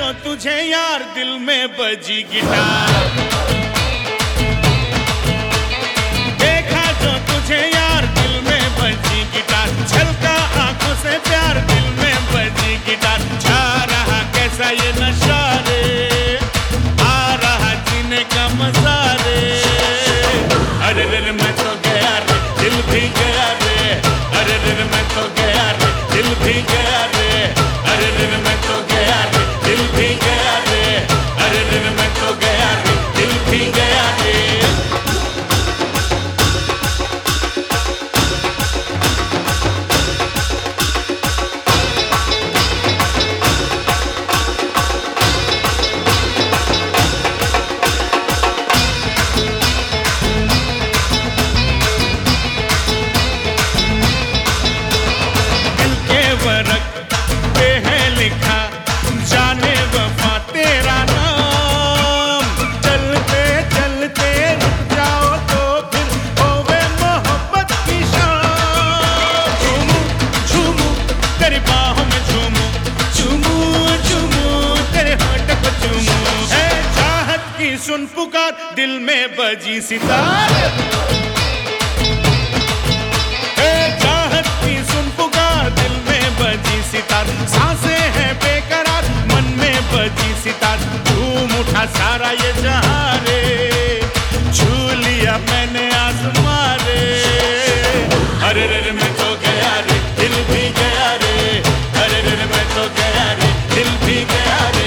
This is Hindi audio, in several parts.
जो तुझे यार दिल में बजी गिटार, देखा जो तुझे यार दिल में बजी गिटार, छलका आंखों से प्यार दिल में बजी गिटार। छा रहा कैसा ये नशा रे, आ रहा जीने का मजा रे। अरे रे मैं तो गया रे, दिल भी गया रे। अरे रे मैं तो गया रे, दिल भी गया रे। अरे रे मैं तो गया रे, दिल भी गया रे। अरे रे मैं तो गया रे, दिल भी गया रे। दिल के वरक पे है लिखा जाने वफा तेरा नाम। चलते चलते रुक जाओ तो फिर होवे मोहब्बत की शाम। झूमू झूमू तेरी बाहों में झूमू, झूमू झूमू तेरे होंठ को झूमू। है चाहत की सुन पुकार दिल में बजी सितार। है चाहत की सुन पुकार दिल में बजी सितार। सांसें हैं बेकरार मन में बजी सितार। झूम उठा सारा ये जहां रे, छू लिया मैंने आसमां रे। अरे रे मैं तो गया रे, दिल भी गया रे। अरे रे मैं तो गया रे, दिल भी गया रे।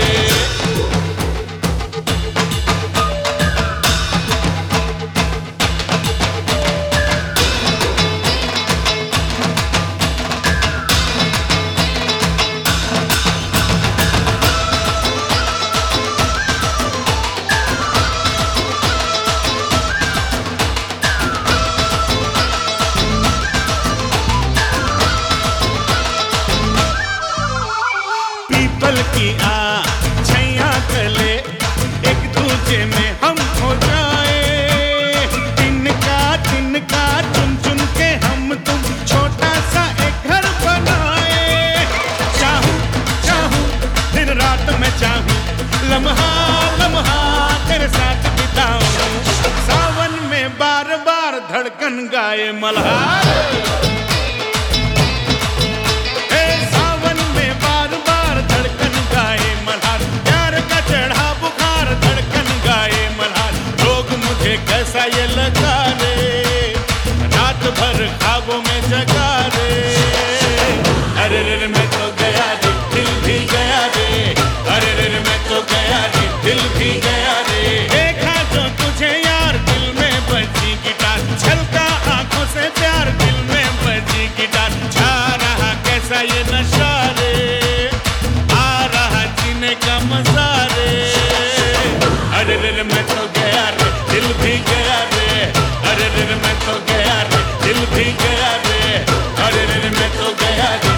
पीपल की छैया तले एक दूजे में हम हो जाए। तिनका चुन चुन के हम तुम छोटा सा एक घर बनाए। चाहूं चाहूं दिन रात मैं चाहूं, लम्हा लम्हा तेरे साथ बिताऊं। सावन में बार बार धड़कन गाए मल्हार। कैसा ये लगा रे, रात भर ख्वाबों में जगा रे। अरे रे मैं तो गया रे, दिल भी गया रे। अरे रे मैं तो गया रे, दिल भी गया रे। देखा जो तुझे यार दिल में बजी गिटार, छलका आंखों से प्यार दिल में बजी गिटार। छा रहा कैसा ये नशा रे, आ रहा जीने का मजा रे। अरे रे मैं तो गया रे, दिल भी गया रे। अरे रे मैं तो गया रे, दिल भी गया रे। अरे रे मैं तो गया रे।